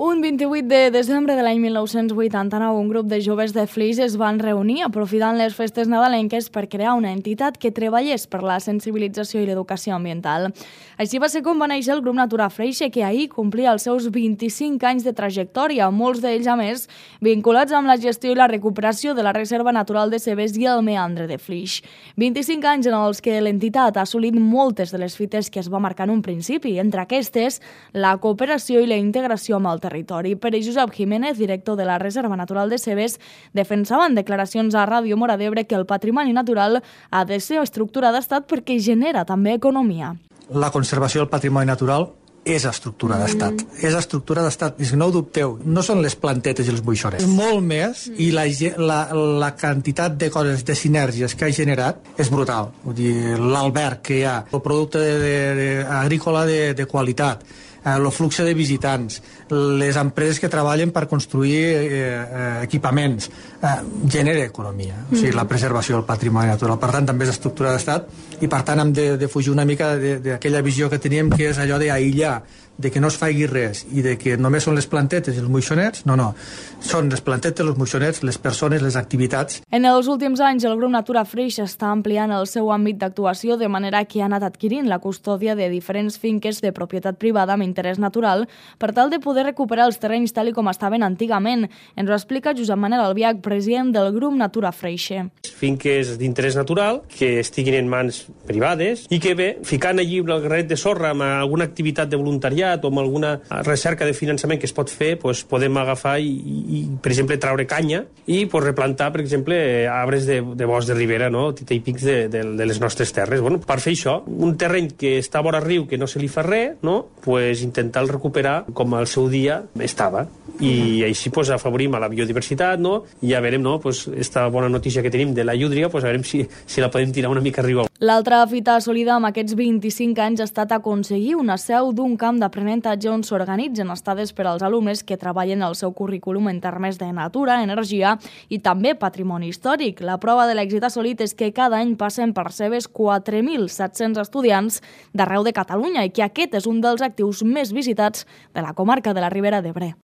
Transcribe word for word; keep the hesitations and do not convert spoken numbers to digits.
Un vint-i-vuit de desembre de l'any mil nou-cents vuitanta-nou, un grup de joves de Flix es van reunir aprofitant les festes nadalenques per crear una entitat que treballés per la sensibilització i l'educació ambiental. Així va ser com va néixer el grup Natura Freixe, que ahir complia els seus vint-i-cinc anys de trajectòria, molts d'ells, a més, vinculats amb la gestió i la recuperació de la Reserva Natural de Cebes i el meandre de Flix. vint-i-cinc anys en els que l'entitat ha assolit moltes de les fites que es va marcar en un principi, entre aquestes la cooperació i la integració amb el territori. Per Josep Jiménez, director de la Reserva Natural de Cebes, defensava en declaracions a Ràdio Móra d'Ebre que el patrimoni natural ha de ser estructura d'estat perquè genera també economia. La conservació del patrimoni natural és estructura d'estat. Mm. És estructura d'estat. I si no ho dubteu, no són les plantetes i els buixores. És molt més, mm. i la, la, la quantitat de coses, de sinergies que ha generat és brutal. Vull dir, l'alberg que hi ha, el producte de, de, de, agrícola de, de qualitat, el flux de visitants, les empreses que treballen per construir eh, equipaments, eh, genera economia, o sigui, la preservació del patrimoni natural. Per tant, també és estructura d'estat i, per tant, hem de, de fugir una mica d'aquella visió que teníem, que és allò d'aïllar, de que no es faci res i de que només són les plantetes i els moixonets. No, no. Són les plantetes, els moixonets, les persones, les activitats. En els últims anys, el grup Natura Freixe està ampliant el seu àmbit d'actuació de manera que ha anat adquirint la custòdia de diferents finques de propietat privada amb interès natural per tal de poder recuperar els terrenys tal com estaven antigament. Ens ho explica Josep Manel Albiach, president del grup Natura Freixe. Finques d'interès natural que estiguin en mans privades i que, bé, ficant allí el granet de sorra amb alguna activitat de voluntariat o amb alguna recerca de finançament que es pot fer, doncs podem agafar i, i per exemple, traure canya i pues, replantar, per exemple, arbres de, de bosc de ribera, no? Típics de, de, de les nostres terres. Bueno, per fer això, un terreny que està a vora riu, que no se li fa res, no? Pues, intentar recuperar com al seu dia estava. I així pues, afavorim a la biodiversitat, no? I ja veurem, no? Pues, esta bona notícia que tenim de la llúdria, pues, a veurem si, si la podem tirar una mica a riu. L'altra fita assolida amb aquests vint-i-cinc anys ha estat aconseguir una seu d'un camp d'aprenentatge on s'organitzen estades per als alumnes que treballen el seu currículum en termes de natura, energia i també patrimoni històric. La prova de l'èxit assolit és que cada any passen per Cebes quatre mil set-cents estudiants d'arreu de Catalunya i que aquest és un dels actius més visitats de la comarca de la Ribera d'Ebre.